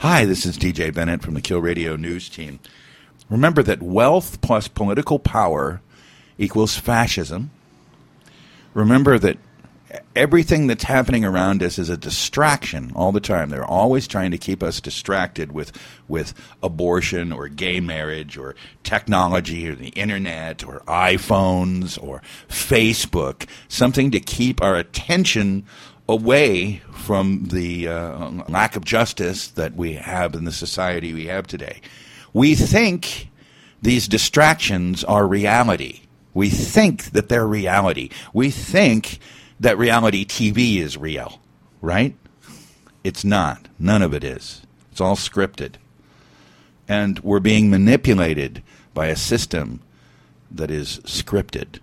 Hi, this is DJ Bennett from the Kill Radio News Team. Remember that wealth plus political power equals fascism. Remember that everything that's happening around us is a distraction all the time. They're always trying to keep us distracted with abortion or gay marriage or technology or the internet or iPhones or Facebook, something to keep our attention away from the lack of justice that we have in the society we have today. We think these distractions are reality. We think that they're reality. We think that reality TV is real, right? It's not. None of it is. It's all scripted. And we're being manipulated by a system that is scripted.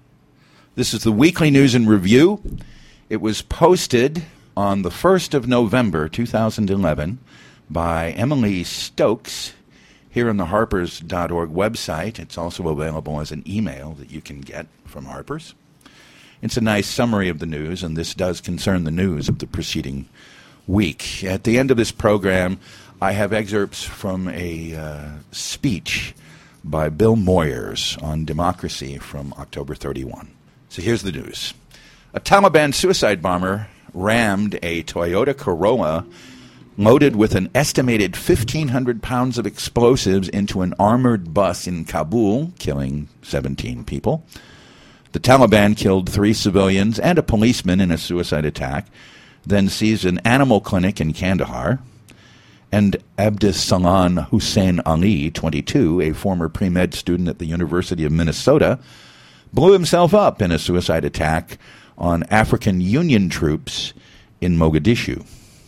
This is the Weekly News and Review. It was posted on the 1st of November, 2011, by Emily Stokes here on the Harpers.org website. It's also available as an email that you can get from Harpers. It's a nice summary of the news, and this does concern the news of the preceding week. At the end of this program, I have excerpts from a speech by Bill Moyers on democracy from October 31. So here's the news. A Taliban suicide bomber rammed a Toyota Corolla loaded with an estimated 1,500 pounds of explosives into an armored bus in Kabul, killing 17 people. The Taliban killed 3 civilians and a policeman in a suicide attack, then seized an animal clinic in Kandahar. And Abdisalan Hussein Ali, 22, a former pre-med student at the University of Minnesota, blew himself up in a suicide attack on African Union troops in Mogadishu.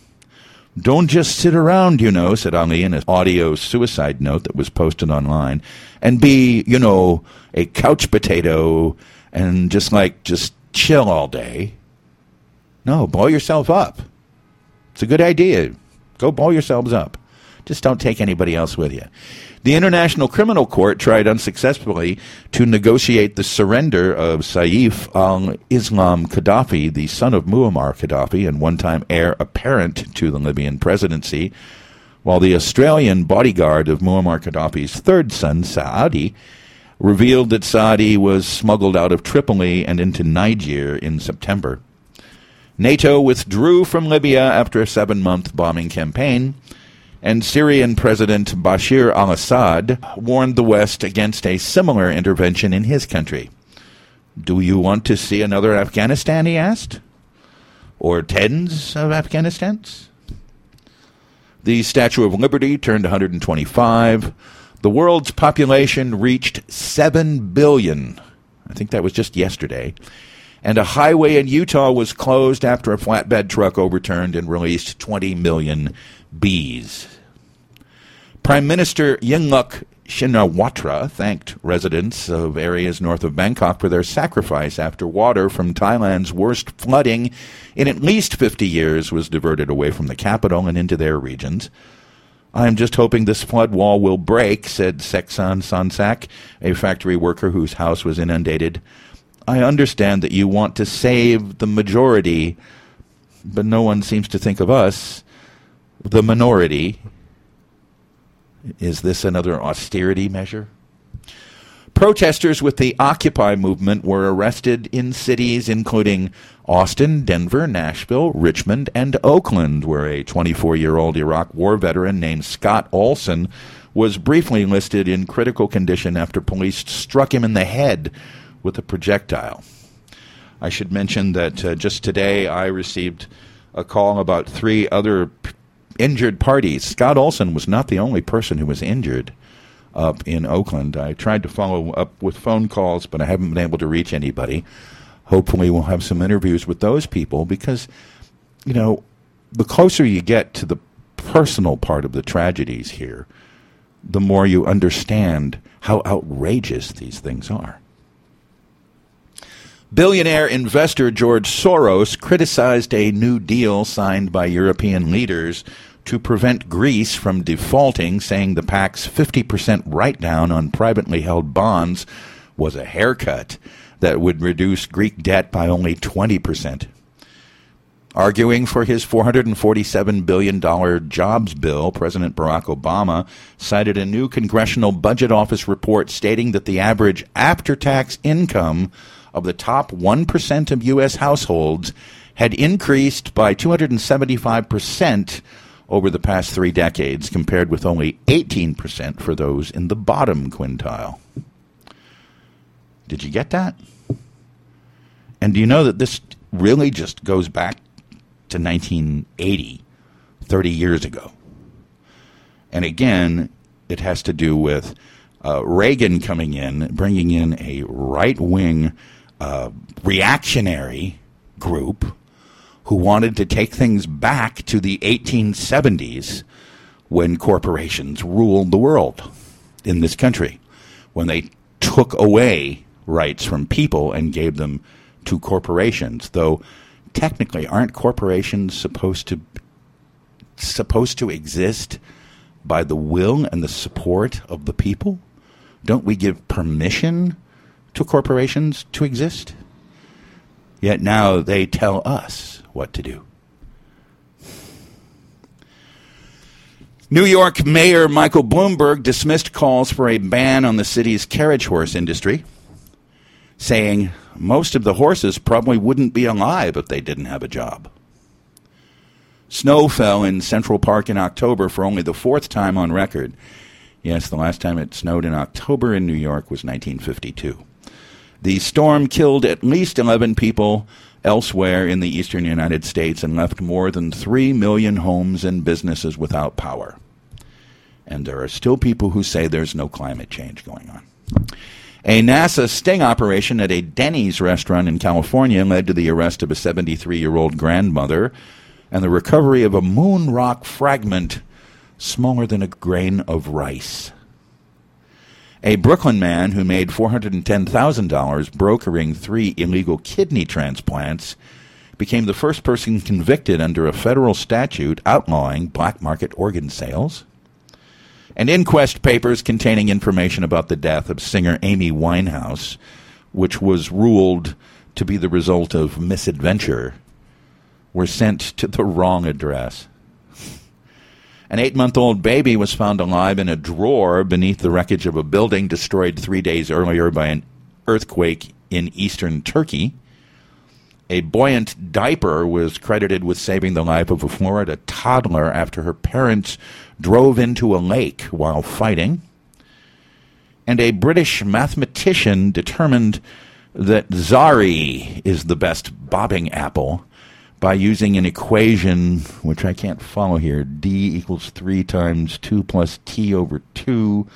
Don't just sit around, said Ali in an audio suicide note that was posted online, and be, a couch potato and just chill all day. No, blow yourself up. It's a good idea. Go blow yourselves up. Just don't take anybody else with you. The International Criminal Court tried unsuccessfully to negotiate the surrender of Saif al-Islam Gaddafi, the son of Muammar Gaddafi and one-time heir apparent to the Libyan presidency, while the Australian bodyguard of Muammar Gaddafi's third son, Saadi, revealed that Saadi was smuggled out of Tripoli and into Niger in September. NATO withdrew from Libya after a 7-month bombing campaign, and Syrian President Bashir al-Assad warned the West against a similar intervention in his country. Do you want to see another Afghanistan, he asked? Or tens of Afghanistans? The Statue of Liberty turned 125. The world's population reached 7 billion. I think that was just yesterday. And a highway in Utah was closed after a flatbed truck overturned and released 20 million bees. Prime Minister Yingluck Shinawatra thanked residents of areas north of Bangkok for their sacrifice after water from Thailand's worst flooding in at least 50 years was diverted away from the capital and into their regions. I'm just hoping this flood wall will break, said Seksan Sansak, a factory worker whose house was inundated. I understand that you want to save the majority, but no one seems to think of us, the minority. Is this another austerity measure? Protesters with the Occupy movement were arrested in cities including Austin, Denver, Nashville, Richmond, and Oakland, where a 24-year-old Iraq war veteran named Scott Olson was briefly listed in critical condition after police struck him in the head with a projectile. I should mention that just today I received a call about 3 other injured parties. Scott Olson was not the only person who was injured up in Oakland. I tried to follow up with phone calls, but I haven't been able to reach anybody. Hopefully we'll have some interviews with those people because, the closer you get to the personal part of the tragedies here, the more you understand how outrageous these things are. Billionaire investor George Soros criticized a New Deal signed by European leaders to prevent Greece from defaulting, saying the pact's 50% write-down on privately held bonds was a haircut that would reduce Greek debt by only 20%. Arguing for his $447 billion jobs bill, President Barack Obama cited a new Congressional Budget Office report stating that the average after-tax income of the top 1% of U.S. households had increased by 275% over the past 3 decades, compared with only 18% for those in the bottom quintile. Did you get that? And do you know that this really just goes back to 1980, 30 years ago? And again, it has to do with Reagan coming in, bringing in a right-wing reactionary group who wanted to take things back to the 1870s when corporations ruled the world in this country, when they took away rights from people and gave them to corporations. Though technically, aren't corporations supposed to exist by the will and the support of the people? Don't we give permission to corporations to exist? Yet now they tell us what to do. New York Mayor Michael Bloomberg dismissed calls for a ban on the city's carriage horse industry, saying most of the horses probably wouldn't be alive if they didn't have a job. Snow fell in Central Park in October for only the 4th time on record. Yes, the last time it snowed in October in New York was 1952. The storm killed at least 11 people elsewhere in the eastern United States and left more than 3 million homes and businesses without power. And there are still people who say there's no climate change going on. A NASA sting operation at a Denny's restaurant in California led to the arrest of a 73-year-old grandmother and the recovery of a moon rock fragment smaller than a grain of rice. A Brooklyn man who made $410,000 brokering 3 illegal kidney transplants became the first person convicted under a federal statute outlawing black market organ sales. And inquest papers containing information about the death of singer Amy Winehouse, which was ruled to be the result of misadventure, were sent to the wrong address. An 8-month-old baby was found alive in a drawer beneath the wreckage of a building destroyed 3 days earlier by an earthquake in eastern Turkey. A buoyant diaper was credited with saving the life of a Florida toddler after her parents drove into a lake while fighting. And a British mathematician determined that Zari is the best bobbing apple by using an equation, which I can't follow here, D equals 3 times 2 plus T over 2,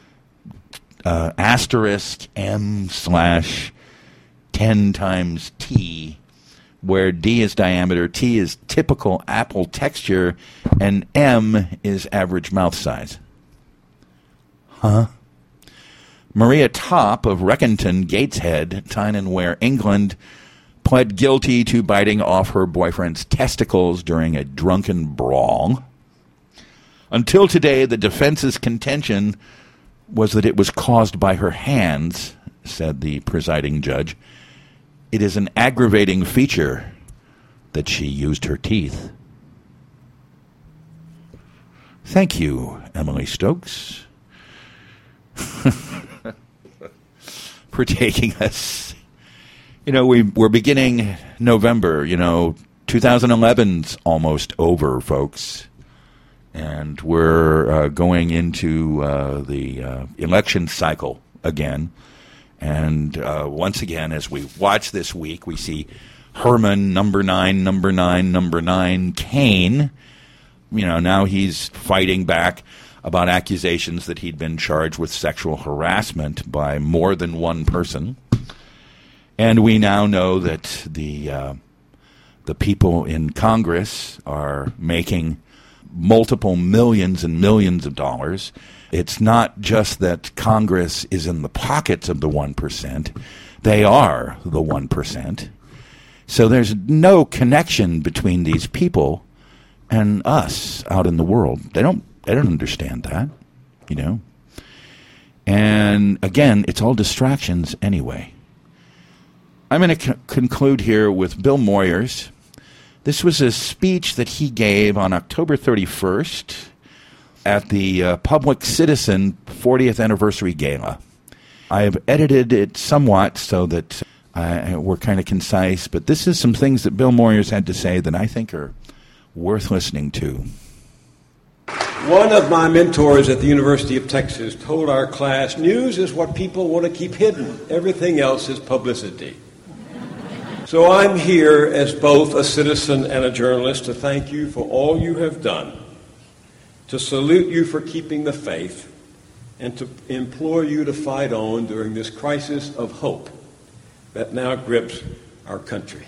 asterisk M slash 10 times T, where D is diameter, T is typical apple texture, and M is average mouth size. Huh? Maria Topp of Reckington, Gateshead, Tyne and Wear, England, pled guilty to biting off her boyfriend's testicles during a drunken brawl. Until today, the defense's contention was that it was caused by her hands, said the presiding judge. It is an aggravating feature that she used her teeth. Thank you, Emily Stokes, for taking us. You know, we're beginning November. 2011's almost over, folks. And we're going into the election cycle again. And once again, as we watch this week, we see Herman, number 9, Cain. Now he's fighting back about accusations that he'd been charged with sexual harassment by more than one person. And we now know that the people in Congress are making multiple millions and millions of dollars. It's not just that Congress is in the pockets of the 1%. They are the 1%. So there's no connection between these people and us out in the world. They don't understand that, And again, it's all distractions anyway. I'm going to conclude here with Bill Moyers, This was a speech that he gave on October 31st at the Public Citizen 40th Anniversary Gala. I have edited it somewhat so that we're kind of concise, but this is some things that Bill Moyers had to say that I think are worth listening to. One of my mentors at the University of Texas told our class, news is what people want to keep hidden. Everything else is publicity. So I'm here as both a citizen and a journalist to thank you for all you have done, to salute you for keeping the faith, and to implore you to fight on during this crisis of hope that now grips our country.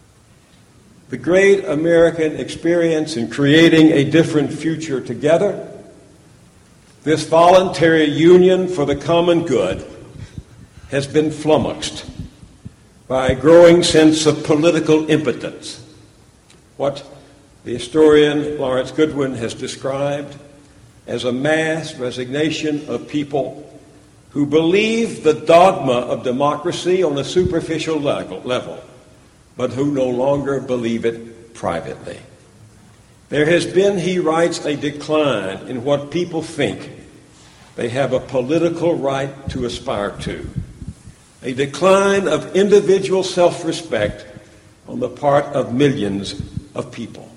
The great American experience in creating a different future together, this voluntary union for the common good, has been flummoxed by a growing sense of political impotence. What the historian Lawrence Goodwin has described as a mass resignation of people who believe the dogma of democracy on a superficial level, but who no longer believe it privately. There has been, he writes, a decline in what people think they have a political right to aspire to, a decline of individual self-respect on the part of millions of people.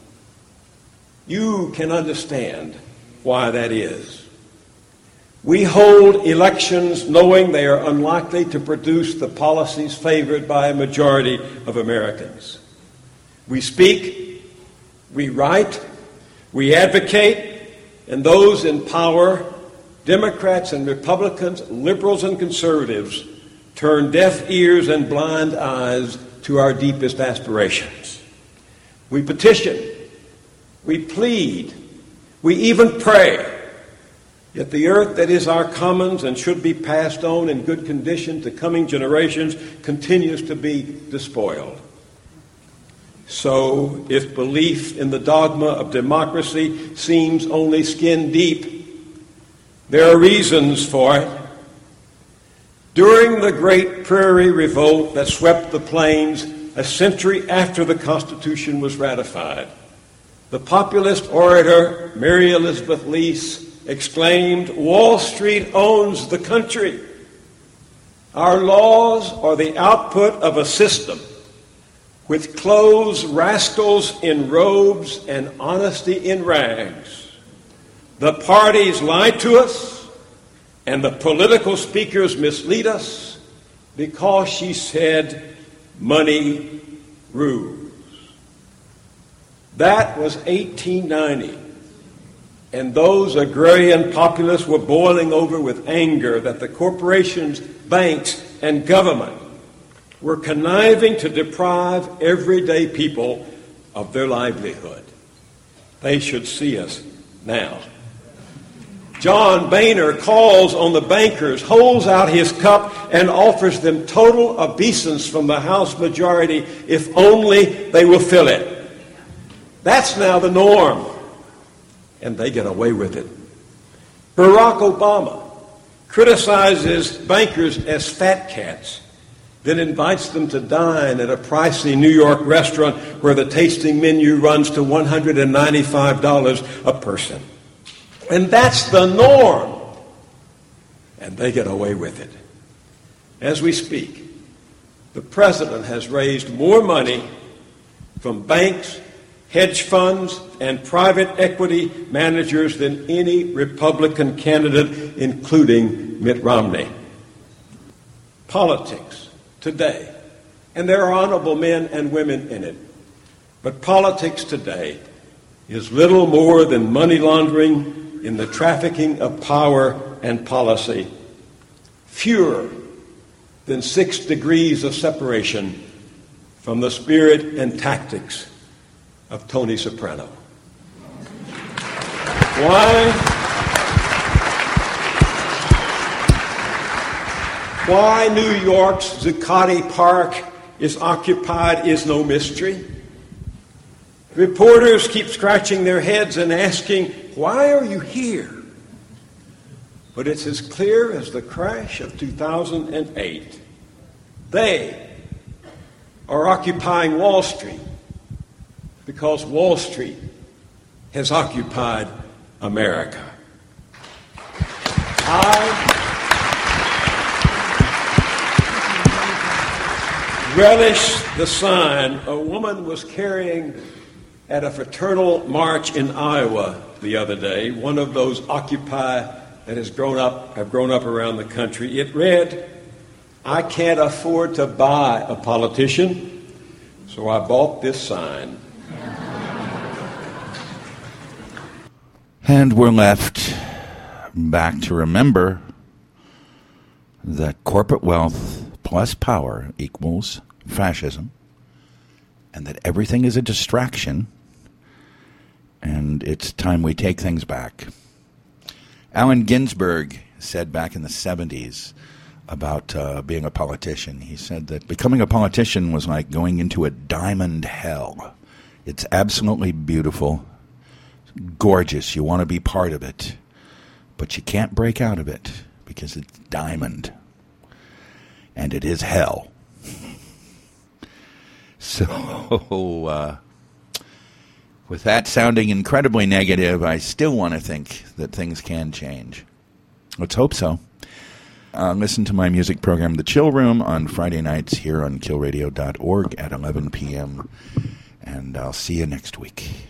You can understand why that is. We hold elections knowing they are unlikely to produce the policies favored by a majority of Americans. We speak, we write, we advocate, and those in power, Democrats and Republicans, liberals and conservatives, turn deaf ears and blind eyes to our deepest aspirations. We petition, we plead, we even pray. Yet the earth that is our commons and should be passed on in good condition to coming generations continues to be despoiled. So, if belief in the dogma of democracy seems only skin deep, there are reasons for it. During the Great Prairie Revolt that swept the plains a century after the Constitution was ratified, the populist orator Mary Elizabeth Lease exclaimed, "Wall Street owns the country. Our laws are the output of a system which clothes rascals in robes and honesty in rags. The parties lie to us, and the political speakers mislead us because," she said, "money rules." That was 1890. And those agrarian populists were boiling over with anger that the corporations, banks, and government were conniving to deprive everyday people of their livelihood. They should see us now. John Boehner calls on the bankers, holds out his cup, and offers them total obeisance from the House majority if only they will fill it. That's now the norm. And they get away with it. Barack Obama criticizes bankers as fat cats, then invites them to dine at a pricey New York restaurant where the tasting menu runs to $195 a person. And that's the norm. And they get away with it. As we speak, the president has raised more money from banks, hedge funds, and private equity managers than any Republican candidate, including Mitt Romney. Politics today, and there are honorable men and women in it, but politics today is little more than money laundering in the trafficking of power and policy, fewer than 6 degrees of separation from the spirit and tactics of Tony Soprano. Why New York's Zuccotti Park is occupied is no mystery. Reporters keep scratching their heads and asking, "Why are you here?" But it's as clear as the crash of 2008. They are occupying Wall Street. because Wall Street has occupied America. I relish the sign a woman was carrying at a fraternal march in Iowa the other day, one of those Occupy that have grown up around the country. It read, "I can't afford to buy a politician, so I bought this sign." And we're left back to remember that corporate wealth plus power equals fascism, and that everything is a distraction, and it's time we take things back. Allen Ginsberg said back in the 70s about being a politician, he said that becoming a politician was like going into a diamond hell. It's absolutely beautiful, gorgeous, you want to be part of it, but you can't break out of it because it's diamond, and it is hell. So, with that sounding incredibly negative, I still want to think that things can change. Let's hope so. Listen to my music program, The Chill Room, on Friday nights here on killradio.org at 11 p.m., and I'll see you next week.